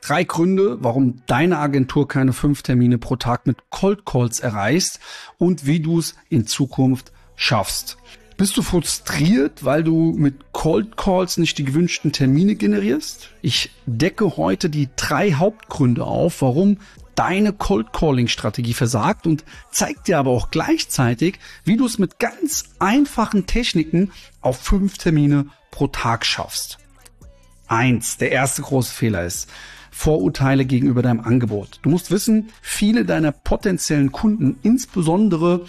3 Gründe, warum deine Agentur keine 5 Termine pro Tag mit Cold Calls erreichst und wie du es in Zukunft schaffst. Bist du frustriert, weil du mit Cold Calls nicht die gewünschten Termine generierst? Ich decke heute die 3 Hauptgründe auf, warum deine Cold Calling Strategie versagt und zeig dir aber auch gleichzeitig, wie du es mit ganz einfachen Techniken auf 5 Termine pro Tag schaffst. 1. Der erste große Fehler ist Vorurteile gegenüber deinem Angebot. Du musst wissen, viele deiner potenziellen Kunden, insbesondere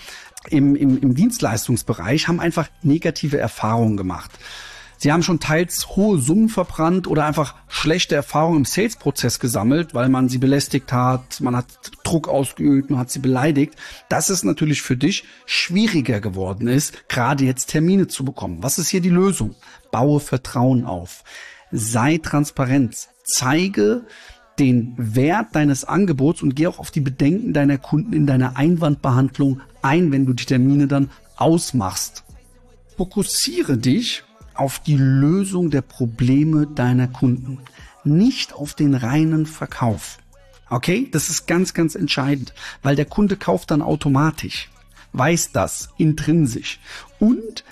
im Dienstleistungsbereich, haben einfach negative Erfahrungen gemacht. Sie haben schon teils hohe Summen verbrannt oder einfach schlechte Erfahrungen im Sales-Prozess gesammelt, weil man sie belästigt hat, man hat Druck ausgeübt, man hat sie beleidigt. Dass es natürlich für dich schwieriger geworden ist, gerade jetzt Termine zu bekommen. Was ist hier die Lösung? Baue Vertrauen auf. Sei transparent. Zeige den Wert deines Angebots und geh auch auf die Bedenken deiner Kunden in deiner Einwandbehandlung ein, wenn du die Termine dann ausmachst. Fokussiere dich auf die Lösung der Probleme deiner Kunden, nicht auf den reinen Verkauf. Okay? Das ist ganz, ganz entscheidend, weil der Kunde kauft dann automatisch, weiß das intrinsisch und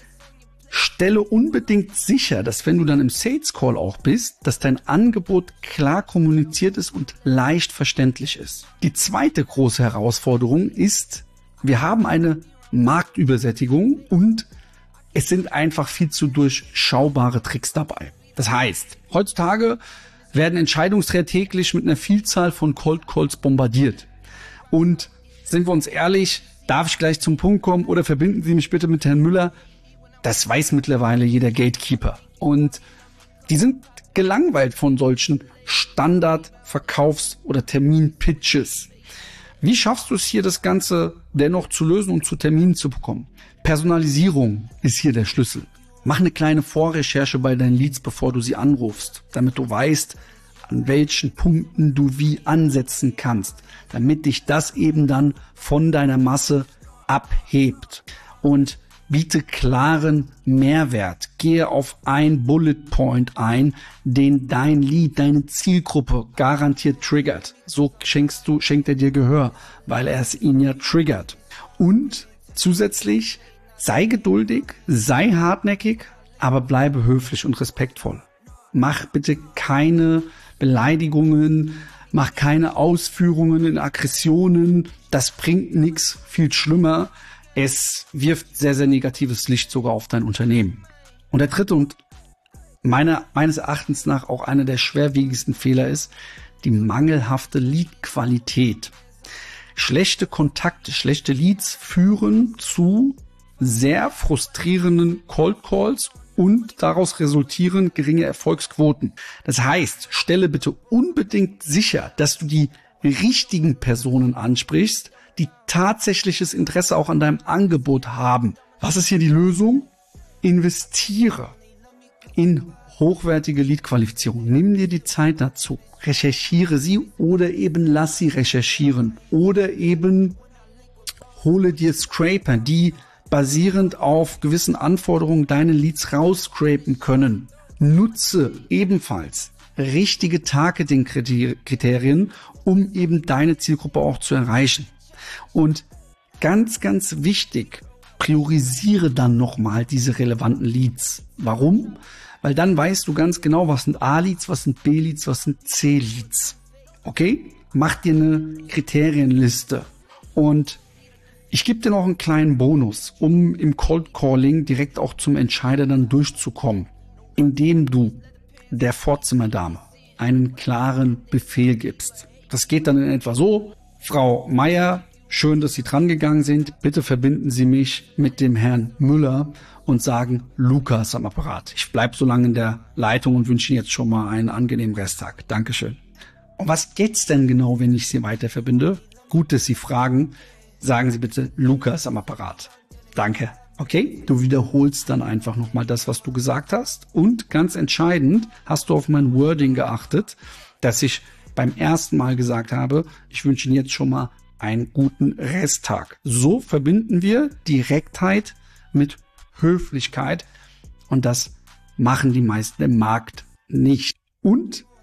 stelle unbedingt sicher, dass wenn du dann im Sales Call auch bist, dass dein Angebot klar kommuniziert ist und leicht verständlich ist. Die zweite große Herausforderung ist, wir haben eine Marktübersättigung und es sind einfach viel zu durchschaubare Tricks dabei. Das heißt, heutzutage werden Entscheidungsträger täglich mit einer Vielzahl von Cold Calls bombardiert. Und sind wir uns ehrlich, darf ich gleich zum Punkt kommen oder verbinden Sie mich bitte mit Herrn Müller? Das weiß mittlerweile jeder Gatekeeper. Und die sind gelangweilt von solchen Standard-Verkaufs- oder Termin-Pitches. Wie schaffst du es hier, das Ganze dennoch zu lösen und zu Terminen zu bekommen? Personalisierung ist hier der Schlüssel. Mach eine kleine Vorrecherche bei deinen Leads, bevor du sie anrufst, damit du weißt, an welchen Punkten du wie ansetzen kannst, damit dich das eben dann von deiner Masse abhebt. Und biete klaren Mehrwert. Gehe auf ein Bullet Point ein, den dein Lead, deine Zielgruppe garantiert triggert. So schenkt er dir Gehör, weil er es ihn ja triggert. Und zusätzlich sei geduldig, sei hartnäckig, aber bleibe höflich und respektvoll. Mach bitte keine Beleidigungen, mach keine Ausführungen in Aggressionen. Das bringt nichts. Viel schlimmer. Es wirft sehr, sehr negatives Licht sogar auf dein Unternehmen. Und der dritte und meines Erachtens nach auch einer der schwerwiegendsten Fehler ist die mangelhafte Lead-Qualität. Schlechte Kontakte, schlechte Leads führen zu sehr frustrierenden Cold Calls und daraus resultieren geringe Erfolgsquoten. Das heißt, stelle bitte unbedingt sicher, dass du die richtigen Personen ansprichst, die tatsächliches Interesse auch an deinem Angebot haben. Was ist hier die Lösung? Investiere in hochwertige Lead-Qualifizierung. Nimm dir die Zeit dazu. Recherchiere sie oder eben lass sie recherchieren. Oder eben hole dir Scraper, die basierend auf gewissen Anforderungen deine Leads rausscrapen können. Nutze ebenfalls richtige Targeting-Kriterien, um eben deine Zielgruppe auch zu erreichen. Und ganz, ganz wichtig, priorisiere dann nochmal diese relevanten Leads. Warum? Weil dann weißt du ganz genau, was sind A-Leads, was sind B-Leads, was sind C-Leads. Okay? Mach dir eine Kriterienliste. Und ich gebe dir noch einen kleinen Bonus, um im Cold Calling direkt auch zum Entscheider dann durchzukommen, indem du der Vorzimmerdame einen klaren Befehl gibst. Das geht dann in etwa so: Frau Meier, schön, dass Sie dran gegangen sind. Bitte verbinden Sie mich mit dem Herrn Müller und sagen Lukas am Apparat. Ich bleibe so lange in der Leitung und wünsche Ihnen jetzt schon mal einen angenehmen Resttag. Dankeschön. Und was geht's denn genau, wenn ich Sie weiter verbinde? Gut, dass Sie fragen. Sagen Sie bitte Lukas am Apparat. Danke. Okay, du wiederholst dann einfach nochmal das, was du gesagt hast. Und ganz entscheidend, hast du auf mein Wording geachtet, dass ich beim ersten Mal gesagt habe, ich wünsche Ihnen jetzt schon mal einen guten Resttag. So verbinden wir Direktheit mit Höflichkeit und das machen die meisten im Markt nicht. Und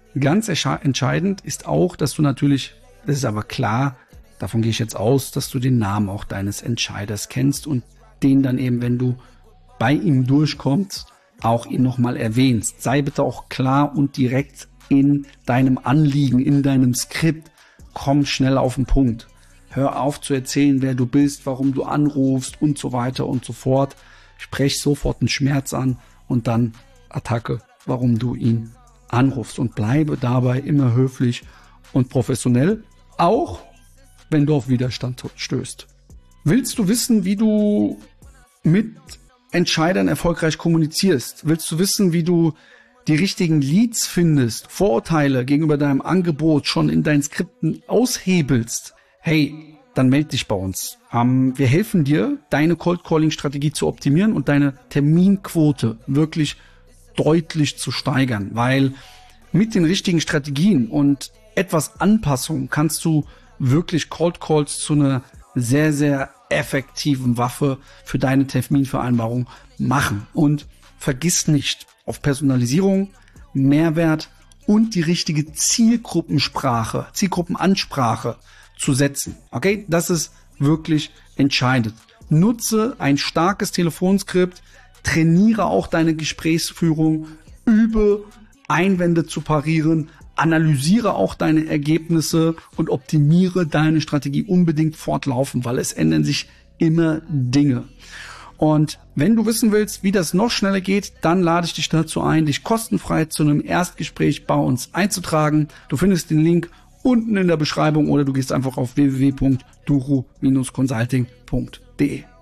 Ganz entscheidend ist auch, dass du natürlich, das ist aber klar, davon gehe ich jetzt aus, dass du den Namen auch deines Entscheiders kennst und den dann eben, wenn du bei ihm durchkommst, auch ihn nochmal erwähnst. Sei bitte auch klar und direkt in deinem Anliegen, in deinem Skript. Komm schnell auf den Punkt. Hör auf zu erzählen, wer du bist, warum du anrufst und so weiter und so fort. Sprech sofort einen Schmerz an und dann Attacke, warum du ihn anrufst. Und bleibe dabei immer höflich und professionell, auch wenn du auf Widerstand stößt. Willst du wissen, wie du mit Entscheidern erfolgreich kommunizierst? Willst du wissen, wie du die richtigen Leads findest, Vorurteile gegenüber deinem Angebot schon in deinen Skripten aushebelst? Hey, dann melde dich bei uns. Wir helfen dir, deine Cold-Calling-Strategie zu optimieren und deine Terminquote wirklich deutlich zu steigern, weil mit den richtigen Strategien und etwas Anpassung kannst du wirklich Cold Calls zu einer sehr, sehr effektiven Waffe für deine Terminvereinbarung machen. Und vergiss nicht, auf Personalisierung, Mehrwert und die richtige Zielgruppenansprache zu setzen. Okay, das ist wirklich entscheidend. Nutze ein starkes Telefonskript, trainiere auch deine Gesprächsführung, übe Einwände zu parieren, analysiere auch deine Ergebnisse und optimiere deine Strategie unbedingt fortlaufend, weil es ändern sich immer Dinge. Und wenn du wissen willst, wie das noch schneller geht, dann lade ich dich dazu ein, dich kostenfrei zu einem Erstgespräch bei uns einzutragen. Du findest den Link unten in der Beschreibung oder du gehst einfach auf www.duru-consulting.de.